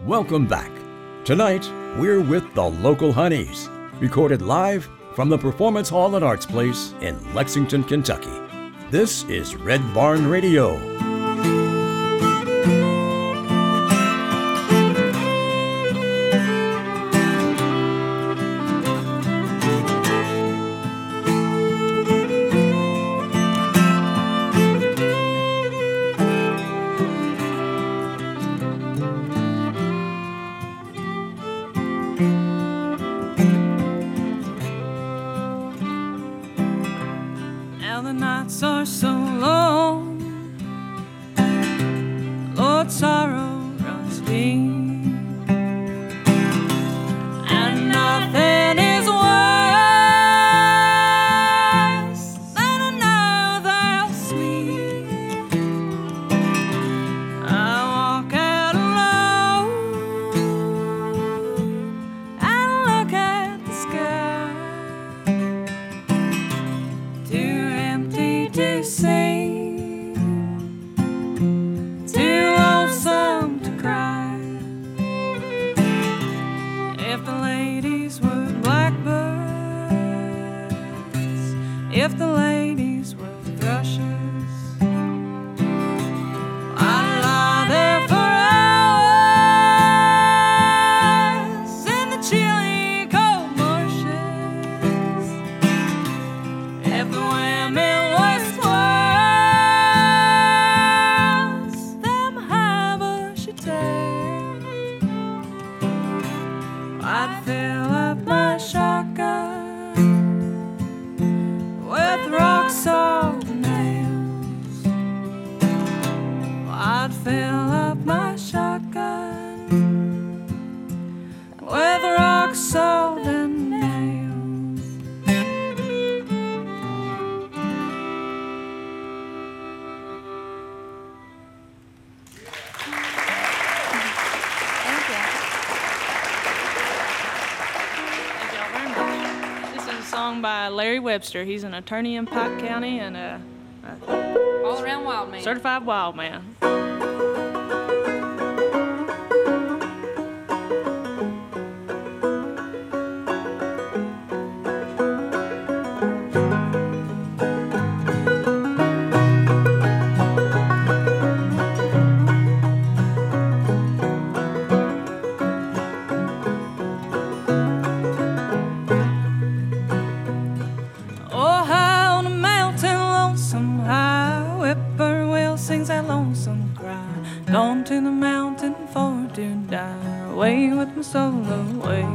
Welcome back. Tonight, we're with the Local Honeys, recorded live from the Performance Hall and Arts Place in Lexington, Kentucky. This is Red Barn Radio. Now the nights are so long, Lord, sorrow runs deep, and nothing is worse than another sleep. I walk out alone and look at the sky, too empty to see, too lonesome to cry. If the ladies were blackbirds, if the ladies were thrushes, I'd lie there for hours in the chilly cold marshes. If the women were squirrels, them haberdashers, I'd fill up my shotgun with rock salt nails. I'd fill up my shotgun with rock salt and nails. Thank you. Thank y'all very much. This is a song by Larry Webster. He's an attorney in Pike County and a All around wild man. certified wild man. Oh, high on a mountain, lonesome high, whippoorwill sings that lonesome cry. Gone to the mountain for to die, away with my soul away.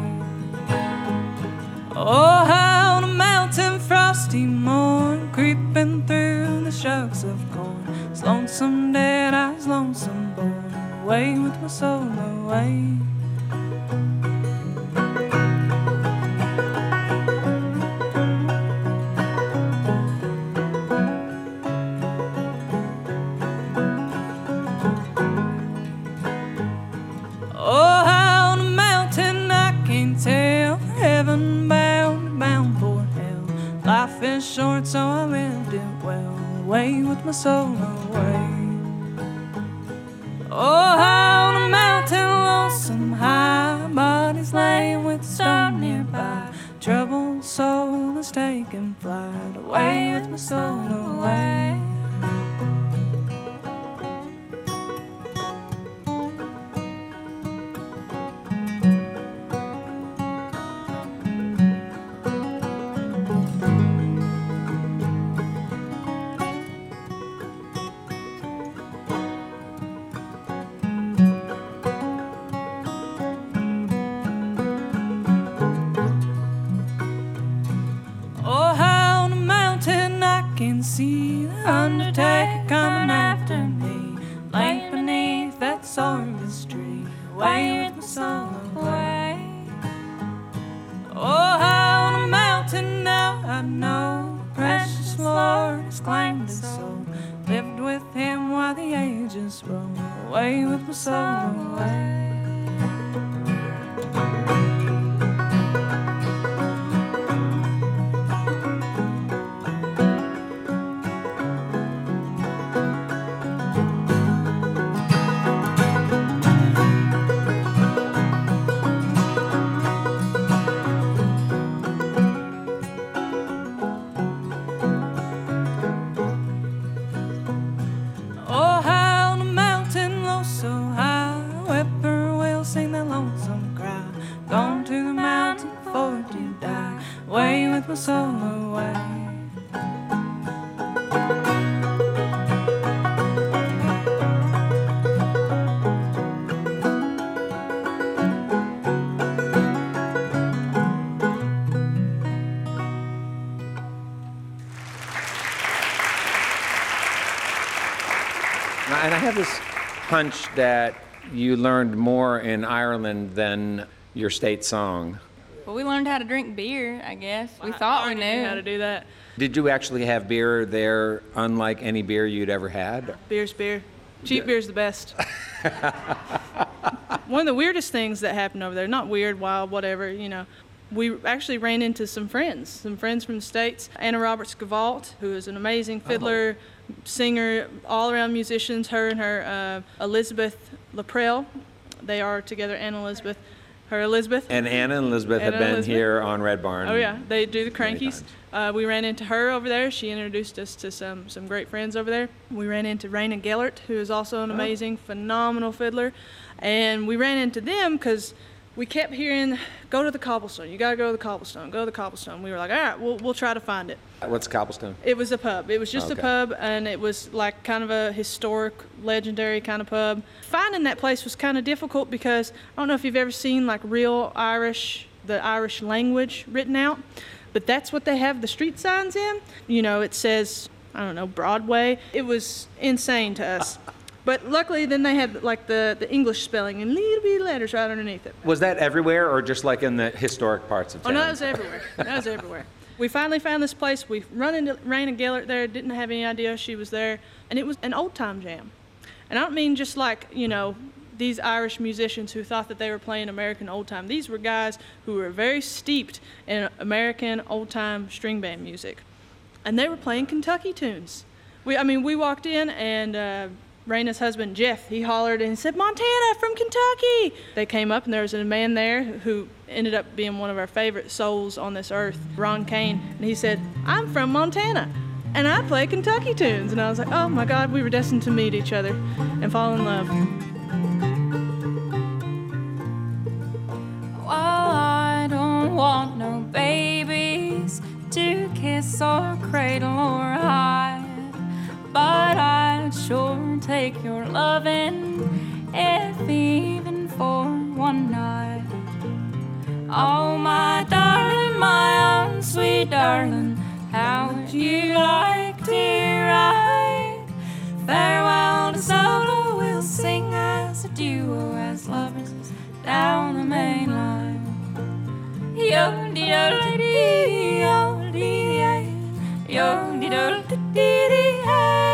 Oh, high on a mountain, frosty morn, creeping through the shucks of corn. It's lonesome dead, I was lonesome born, away with my soul away. Oh, high on a mountain, I can't tell, heaven bound, bound for hell. Life is short, so I lived it well, away with my soul away. Oh, high on a mountain, lonesome high, bodies laying with the star nearby. Troubled soul is taking flight, away with my soul away. Oh, high on a mountain, I can see the undertaker coming after me, laying beneath that sorghum tree, away with my soul away. Oh, high on a mountain, now I know, precious Lord has claimed his soul, lived with him while the ages roll, away with my soul away. sing that lonesome cry. Gone to the mountain for to die, away with my soul away. And I have this hunch that you learned more in Ireland than your state song. Well, we learned how to drink beer, I guess. We thought we knew how to do that. Did you actually have beer there, unlike any beer you'd ever had? Beer's beer. Cheap beer's the best. One of the weirdest things that happened over there, not weird, wild, whatever, you know, we actually ran into some friends from the States. Anna Roberts Gavalt, who is an amazing fiddler, singer, all-around musicians, her and her Elizabeth Laprelle. They are together, Anna Elizabeth. Her Elizabeth. And Anna and Elizabeth have been here on Red Barn. Oh yeah, they do the Crankies. We ran into her over there. She introduced us to some great friends over there. We ran into Raina Gellert, who is also an amazing, phenomenal fiddler. And we ran into them because we kept hearing, go to the Cobblestone. You got to go to the Cobblestone. Go to the Cobblestone. We were like, all right, we'll try to find it. What's Cobblestone? It was a pub. It was just a pub, and it was like kind of a historic, legendary kind of pub. Finding that place was kind of difficult because I don't know if you've ever seen like real Irish, the Irish language written out, but that's what they have the street signs in. You know, it says, I don't know, Broadway. It was insane to us. But luckily, then they had like the English spelling and little bitty letters right underneath it. Was that everywhere or just like in the historic parts of town? Oh, no, that was everywhere. That was everywhere. We finally found this place. We run into Raina Gellert there, didn't have any idea she was there. And it was an old-time jam. And I don't mean just like, you know, these Irish musicians who thought that they were playing American old-time. These were guys who were very steeped in American old-time string band music. And they were playing Kentucky tunes. We walked in and Raina's husband, Jeff, he hollered and said, "Montana from Kentucky." They came up and there was a man there who ended up being one of our favorite souls on this earth, Ron Kane. And he said, "I'm from Montana and I play Kentucky tunes." And I was like, oh my God, we were destined to meet each other and fall in love. Well, I don't want no babies to kiss or cradle or hide, but I'd sure take your lovin', if even for one night. Oh, my darling, my own sweet darling, how would you like to ride? Farewell to solo, we'll sing as a duo, as lovers down the main line. Yo-dee-do-dee-dee, yo-dee-dee-ay, yo-dee-do-dee-dee-ay.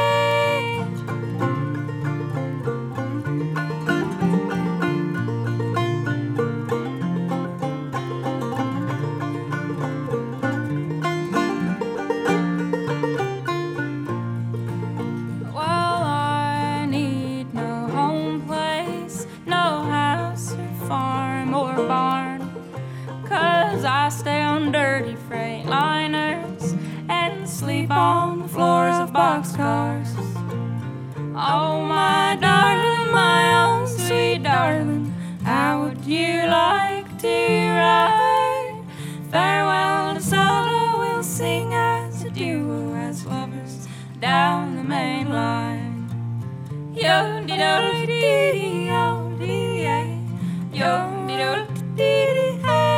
I stay on dirty freight liners and sleep on the floors of boxcars. Oh, my darling, my own sweet darling, how would you like to ride? Farewell to solo, we'll sing as a duo, as lovers down the main line. Yo-dee-do-dee-dee, yo-dee-dee-ay, yo-dee-do-dee-dee-ay.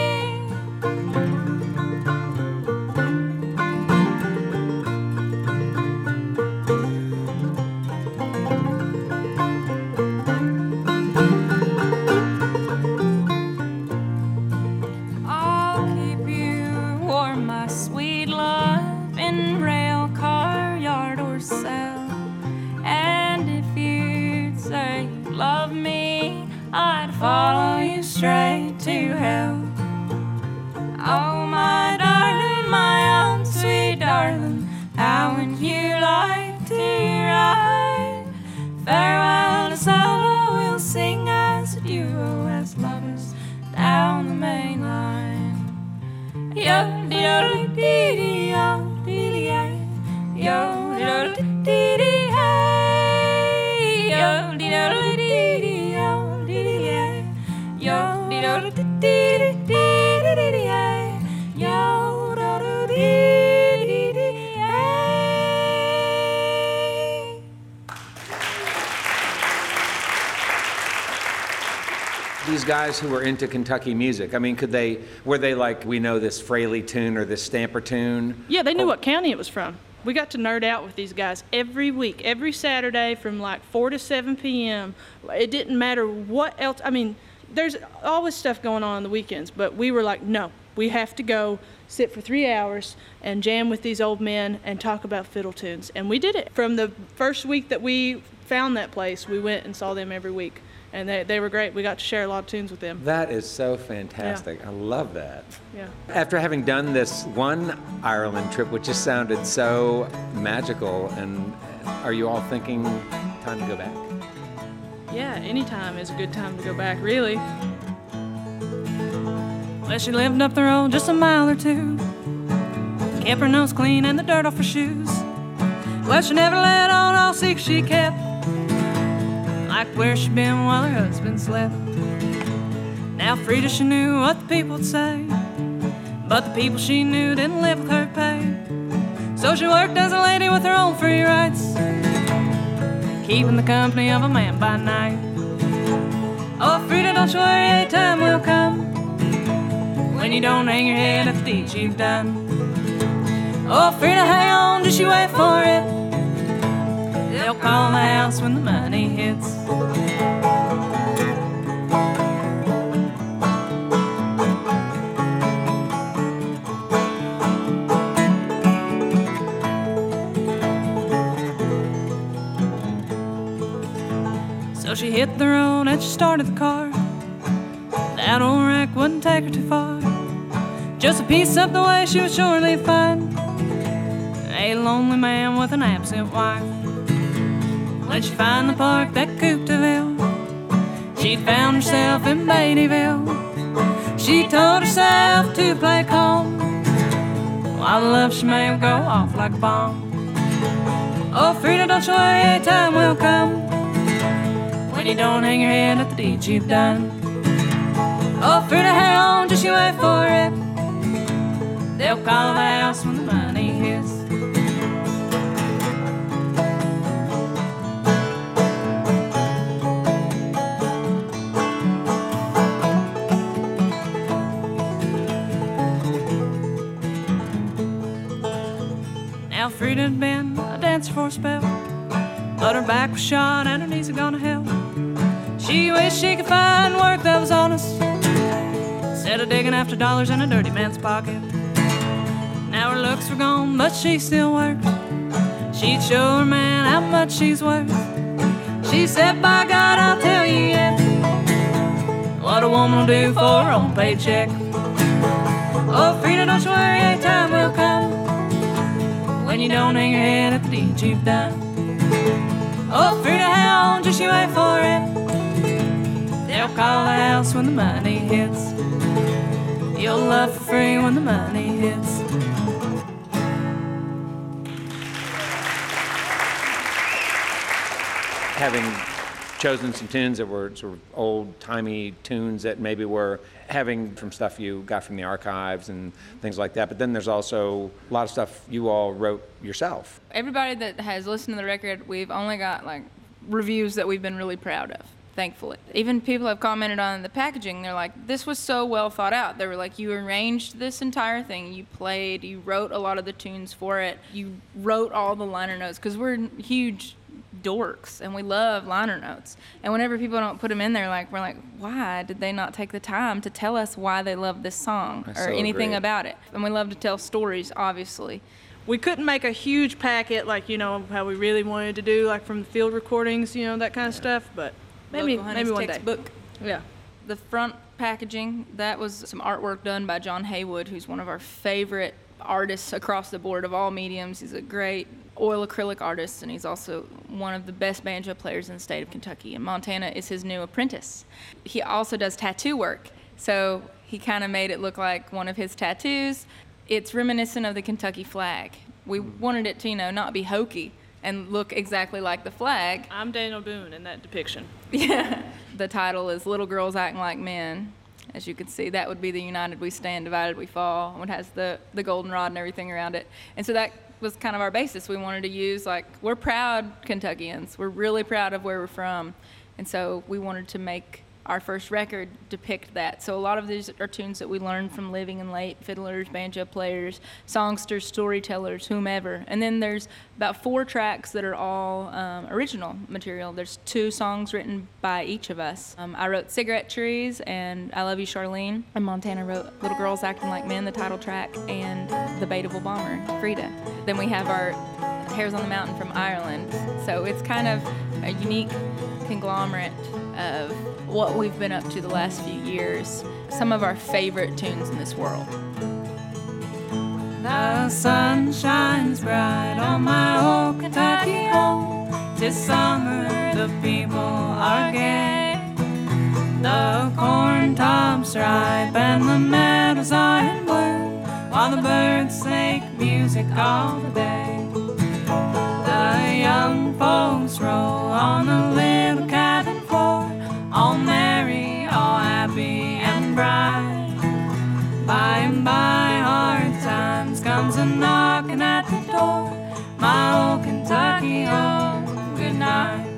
Follow you straight to hell. Oh, my darling, my own sweet darling, how would you like to ride? Farewell to solo, we'll sing as a duo, as lovers down the main line. Yo-dee-do-dee-dee, yo-dee-dee-ay, yo-dee-do-dee-dee-ay, yo-dee-do-dee-dee, yo-dee-dee-ay. these guys who were into Kentucky music? I mean, were they like, we know this Fraley tune or this Stamper tune? Yeah, they knew what county it was from. We got to nerd out with these guys every week, every Saturday from like 4 to 7 p.m. It didn't matter what else. I mean, there's always stuff going on the weekends, but we were like, no, we have to go sit for 3 hours and jam with these old men and talk about fiddle tunes. And we did it. From the first week that we found that place, we went and saw them every week. And they were great. We got to share a lot of tunes with them. That is so fantastic. Yeah. I love that. Yeah. After having done this one Ireland trip, which just sounded so magical, and are you all thinking time to go back? Yeah, any time is a good time to go back, really. Well, she lived up the road just a mile or two, kept her nose clean and the dirt off her shoes. Well, she never let on all secrets she kept, like where she'd been while her husband slept. Now Frida, she knew what the people would say, but the people she knew didn't live with her pay. So she worked as a lady with her own free rights, keeping the company of a man by night. Oh, Frida, don't you worry, a time will come when you don't hang your head at the deeds you've done. Oh, Frida, hang on, just you wait for it. They'll call the house when the money hits. So she hit the road and she started the car. That old wreck wouldn't take her too far. Just a piece up the way she would surely find a lonely man with an absent wife. When she found the park that Coopteville, she'd found herself in Beattyville. She told herself to play calm, while the love she made would go off like a bomb. Oh, Frida, don't you worry, a time will come when you don't hang your head at the deeds you've done. Oh, Frida, hang on, just you wait for it. They'll call the house when the money hits. Now Frida'd been a dancer for a spell, but her back was shot and her knees had gone to hell. She wished she could find work that was honest, instead of digging after dollars in a dirty man's pocket. Now her looks were gone, but she still worked. She'd show her man how much she's worth. She said, by God, I'll tell you yet what a woman will do for her own paycheck. Oh, Frida, don't you worry, a time will come when you don't hang your head at the deeds you've done. Oh, Frida, hang on, just you wait for it. They'll call the house when the money hits. You'll love for free when the money hits. Having chosen some tunes that were sort of old-timey tunes that maybe were having from stuff you got from the archives and things like that, but then there's also a lot of stuff you all wrote yourself. Everybody that has listened to the record, we've only got like reviews that we've been really proud of, thankfully. Even people have commented on the packaging. They're like, this was so well thought out. They were like, you arranged this entire thing. You played, you wrote a lot of the tunes for it. You wrote all the liner notes, because we're huge dorks and we love liner notes. And whenever people don't put them in there, like, we're like, why did they not take the time to tell us why they love this song or anything about it? And we love to tell stories, obviously. We couldn't make a huge packet like, you know, how we really wanted to do, like from the field recordings, you know, that kind of stuff, but maybe one day. Yeah. The front packaging, that was some artwork done by John Haywood, who's one of our favorite artists across the board of all mediums. He's a great oil acrylic artist, and he's also one of the best banjo players in the state of Kentucky, and Montana is his new apprentice. He also does tattoo work, so he kind of made it look like one of his tattoos. It's reminiscent of the Kentucky flag. We wanted it to, you know, not be hokey and look exactly like the flag. I'm Daniel Boone in that depiction. Yeah. The title is Little Girls Acting Like Men. As you can see, that would be the United We Stand, Divided We Fall. It has the goldenrod and everything around it. And so that was kind of our basis. We wanted to use, like, we're proud Kentuckians. We're really proud of where we're from. And so we wanted to make our first record depict that. So a lot of these are tunes that we learned from living and late fiddlers, banjo players, songsters, storytellers, whomever. And then there's about 4 tracks that are all original material. There's 2 songs written by each of us. I wrote Cigarette Trees and I Love You, Charlene. And Montana wrote Little Girls Acting Like Men, the title track, and The Baitable Bomber, Frida. Then we have our Hairs on the Mountain from Ireland. So it's kind of a unique conglomerate of what we've been up to the last few years. Some of our favorite tunes in this world. The sun shines bright on my old Kentucky home. 'Tis summer, the people are gay. The corn tops ripe and the meadows are in bloom, while the birds make music all the day. The young folks roll on the little cabin floor, all merry, all happy and bright. By and by hard times comes a knocking at the door. My old Kentucky home, good night.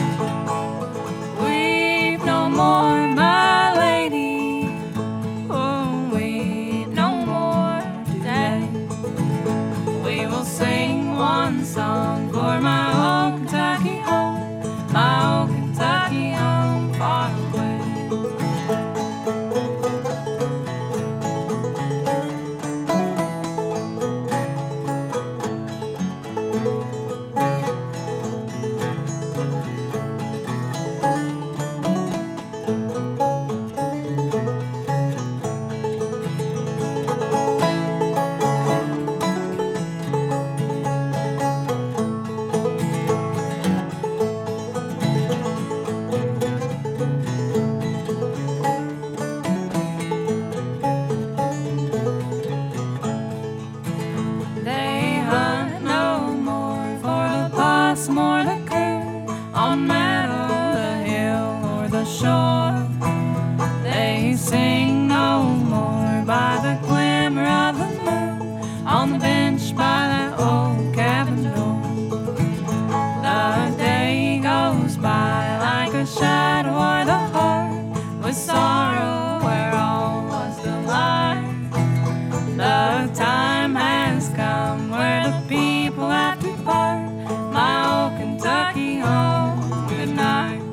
Weep no more, my lady. Oh, weep no more today. We will sing one song for my old Kentucky home, my old Kentucky home far away. More the coon on meadow, the hill, or the shore. They sing no more by the glimmer of the moon on the bench by that old cabin door. The day goes by like a shadow o'er the heart, with sorrow where all was delight. The time has come where the people have to part. My old Kentucky home, good night.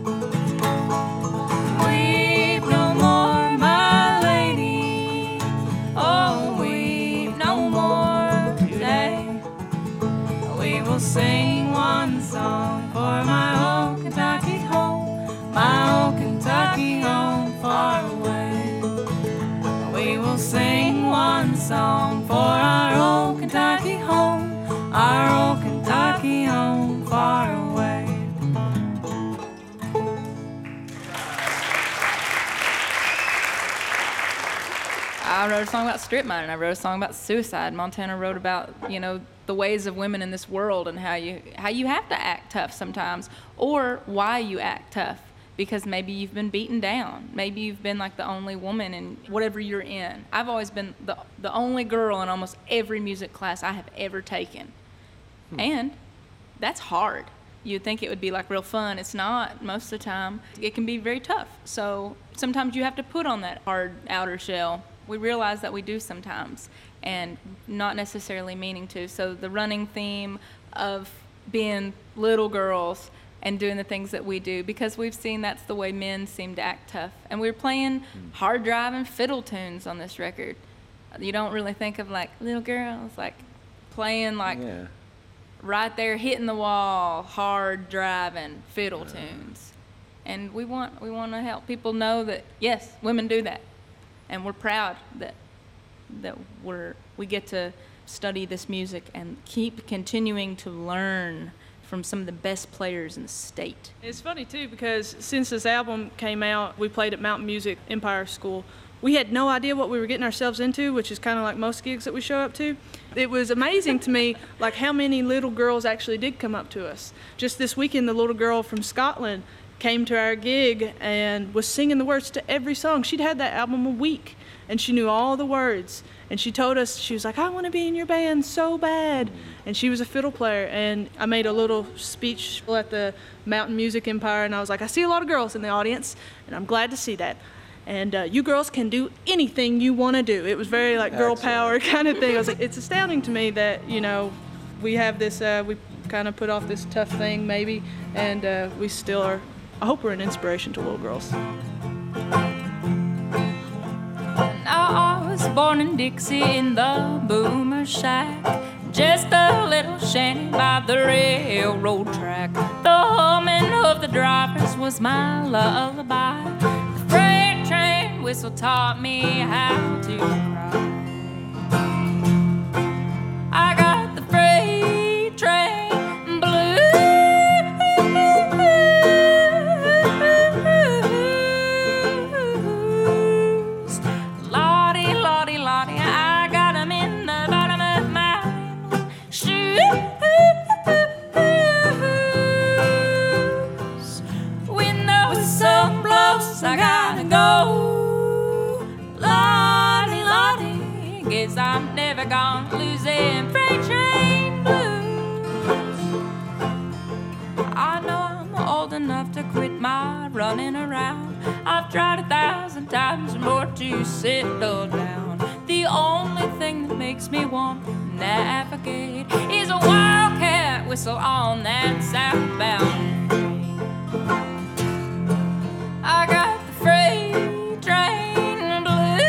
Weep no more, my lady. Oh, weep no more today. We will sing one song for my old Kentucky home, my old Kentucky home far away. We will sing one song for our old Kentucky home, our old Kentucky home far away. I wrote a song about strip mining. I wrote a song about suicide. Montana wrote about, you know, the ways of women in this world and how you have to act tough sometimes, or why you act tough. Because maybe you've been beaten down. Maybe you've been like the only woman in whatever you're in. I've always been the only girl in almost every music class I have ever taken. And that's hard. You'd think it would be like real fun. It's not most of the time. It can be very tough. So sometimes you have to put on that hard outer shell. We realize that we do sometimes, and not necessarily meaning to. So the running theme of being little girls and doing the things that we do, because we've seen that's the way men seem to act tough. And we're playing hard driving fiddle tunes on this record. You don't really think of like little girls like playing like right there hitting the wall, hard driving fiddle tunes. And we want to help people know that yes, women do that. And we're proud that we get to study this music and keep continuing to learn from some of the best players in the state. It's funny too, because since this album came out, we played at Mountain Music Empire School. We had no idea what we were getting ourselves into, which is kind of like most gigs that we show up to. It was amazing to me, like how many little girls actually did come up to us. Just this weekend, the little girl from Scotland came to our gig and was singing the words to every song. She'd had that album a week, and she knew all the words. And she told us, she was like, I want to be in your band so bad. And she was a fiddle player. And I made a little speech at the Mountain Music Empire, and I was like, I see a lot of girls in the audience, and I'm glad to see that. And you girls can do anything you want to do. It was very like girl power kind of thing. I was like, it's astounding to me that, you know, we have this, we kind of put off this tough thing maybe, and we still are, I hope we're an inspiration to little girls. I was born in Dixie in the boomer shack, just a little shanty by the railroad track. The humming of the drivers was my lullaby. The freight train whistle taught me how to cry. I got the freight train blues. Lottie, Lottie, Lottie, I got 'em in the bottom of my shoes. When the whistle blows, I gotta go. Lottie, Lottie, guess I'm never gonna lose them freight train blues. I know I'm old enough to quit my running around. I've tried 1,000 times more to settle down. The only thing that makes me want to navigate is a wildcat whistle on that southbound train. I got the freight train blues.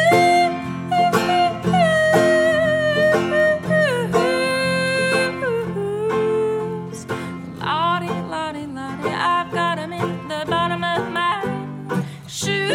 Lottie, Lottie, Lottie, I've got 'em in the bottom of my shoes.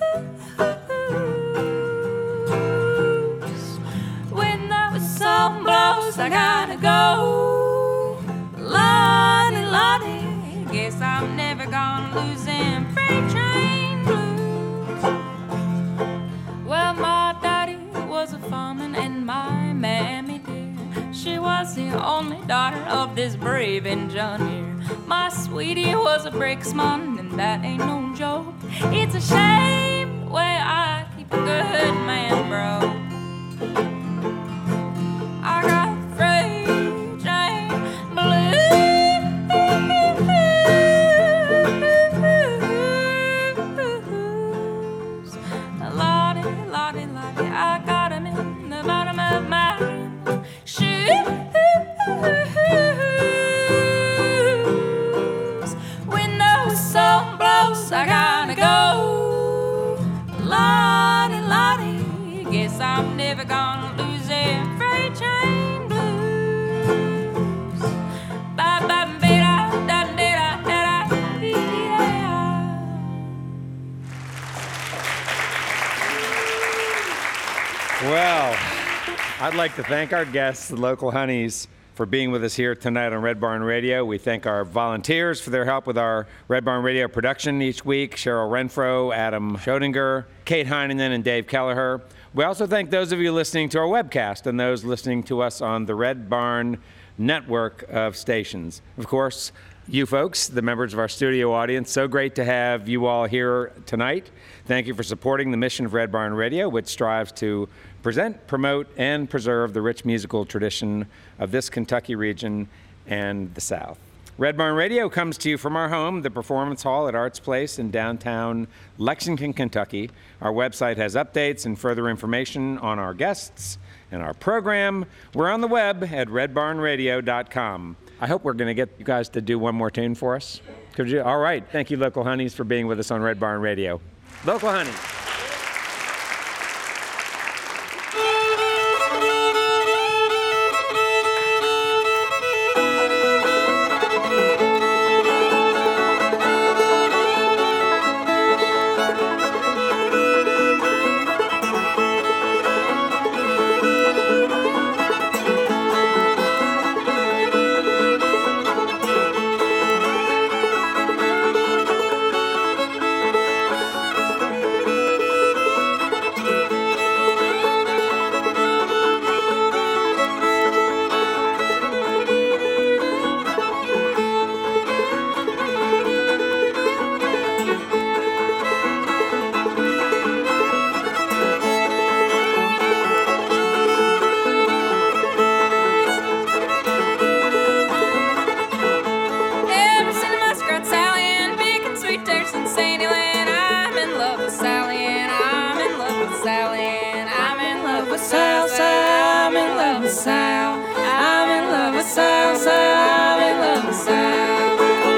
When the whistle blows, I gotta go. Lottie, Lottie, guess I'm never gonna lose them freight train blues. Well, my daddy was a farmer and my mammy dear, she was the only daughter of this brave engineer. My sweetie was a bricksman, and that ain't no joke. It's a shame the way I keep a good man broke. I got the freight train blues. Lottie, Lottie, Lottie, I got 'em in the bottom of my shoes. When the whistle blows, I gotta go. Lottie, Lottie, guess I'm never gonna lose them freight train blues. Ba ba ba da da da da da dee da. Well, I'd like to thank our guests, the local Honeys, for being with us here tonight on Red Barn Radio. We thank our volunteers for their help with our Red Barn Radio production each week, Cheryl Renfro, Adam Schodinger, Kate Heineman, and Dave Kelleher. We also thank those of you listening to our webcast and those listening to us on the Red Barn network of stations. Of course, you folks, the members of our studio audience, so great to have you all here tonight. Thank you for supporting the mission of Red Barn Radio, which strives to present, promote, and preserve the rich musical tradition of this Kentucky region and the South. Red Barn Radio comes to you from our home, the Performance Hall at Arts Place in downtown Lexington, Kentucky. Our website has updates and further information on our guests and our program. We're on the web at redbarnradio.com. I hope we're going to get you guys to do one more tune for us. Could you? All right. Thank you, Local Honeys, for being with us on Red Barn Radio. Local Honeys. the South Side, we love the South.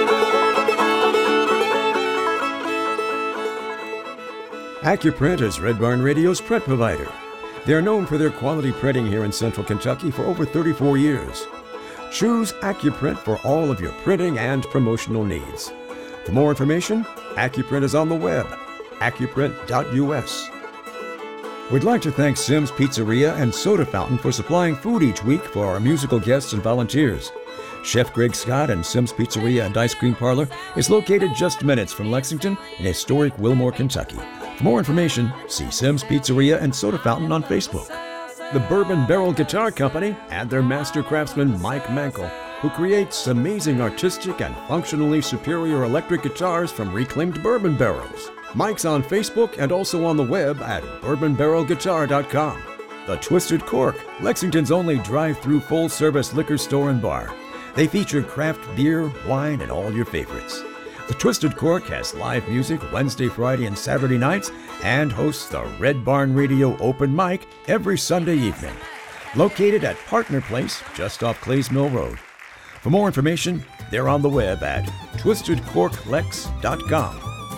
AccuPrint is Red Barn Radio's print provider. They are known for their quality printing here in Central Kentucky for over 34 years. Choose AccuPrint for all of your printing and promotional needs. For more information, AccuPrint is on the web, accuprint.us. We'd like to thank Sim's Pizzeria and Soda Fountain for supplying food each week for our musical guests and volunteers. Chef Greg Scott and Sim's Pizzeria and Ice Cream Parlor is located just minutes from Lexington in historic Wilmore, Kentucky. For more information, see Sim's Pizzeria and Soda Fountain on Facebook. The Bourbon Barrel Guitar Company and their master craftsman Mike Mankel, who creates amazing artistic and functionally superior electric guitars from reclaimed bourbon barrels. Mike's on Facebook and also on the web at bourbonbarrelguitar.com. The Twisted Cork, Lexington's only drive-through full-service liquor store and bar. They feature craft beer, wine, and all your favorites. The Twisted Cork has live music Wednesday, Friday, and Saturday nights and hosts the Red Barn Radio Open Mic every Sunday evening. Located at Partner Place, just off Clays Mill Road. For more information, they're on the web at twistedcorklex.com.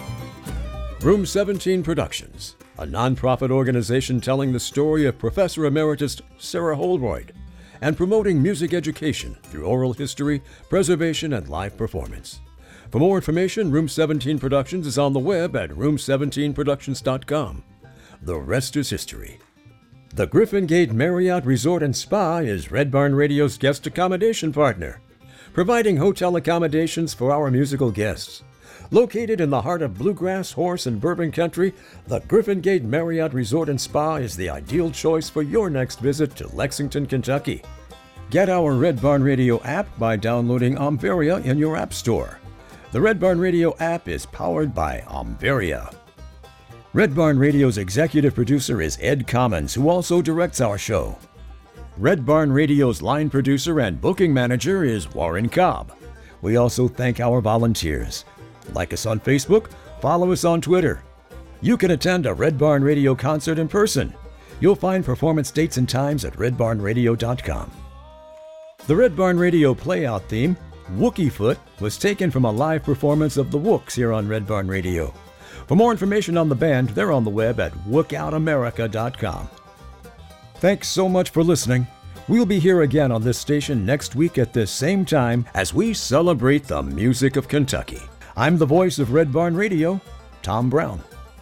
Room 17 Productions, a nonprofit organization telling the story of Professor Emeritus Sarah Holroyd and promoting music education through oral history, preservation, and live performance. For more information, Room 17 Productions is on the web at room17productions.com. The rest is history. The Griffin Gate Marriott Resort and Spa is Red Barn Radio's guest accommodation partner, providing hotel accommodations for our musical guests. Located in the heart of bluegrass, horse, and bourbon country, the Griffin Gate Marriott Resort and Spa is the ideal choice for your next visit to Lexington, Kentucky. Get our Red Barn Radio app by downloading Omveria in your app store. The Red Barn Radio app is powered by Omveria. Red Barn Radio's executive producer is Ed Commons, who also directs our show. Red Barn Radio's line producer and booking manager is Warren Cobb. We also thank our volunteers. Like us on Facebook, follow us on Twitter. You can attend a Red Barn Radio concert in person. You'll find performance dates and times at redbarnradio.com. The Red Barn Radio playout theme, Wookie Foot, was taken from a live performance of the Wooks here on Red Barn Radio. For more information on the band, they're on the web at wookoutamerica.com. Thanks so much for listening. We'll be here again on this station next week at this same time as we celebrate the music of Kentucky. I'm the voice of Red Barn Radio, Tom Brown.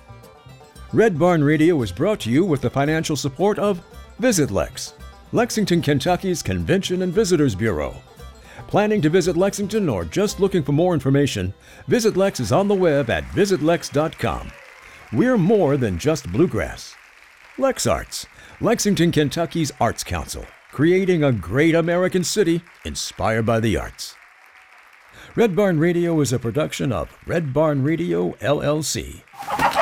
Red Barn Radio is brought to you with the financial support of Visit Lex, Lexington, Kentucky's Convention and Visitors Bureau. Planning to visit Lexington or just looking for more information, Visit Lex is on the web at visitlex.com. We're more than just bluegrass. Lex Arts, Lexington, Kentucky's Arts Council, creating a great American city inspired by the arts. Red Barn Radio is a production of Red Barn Radio, LLC.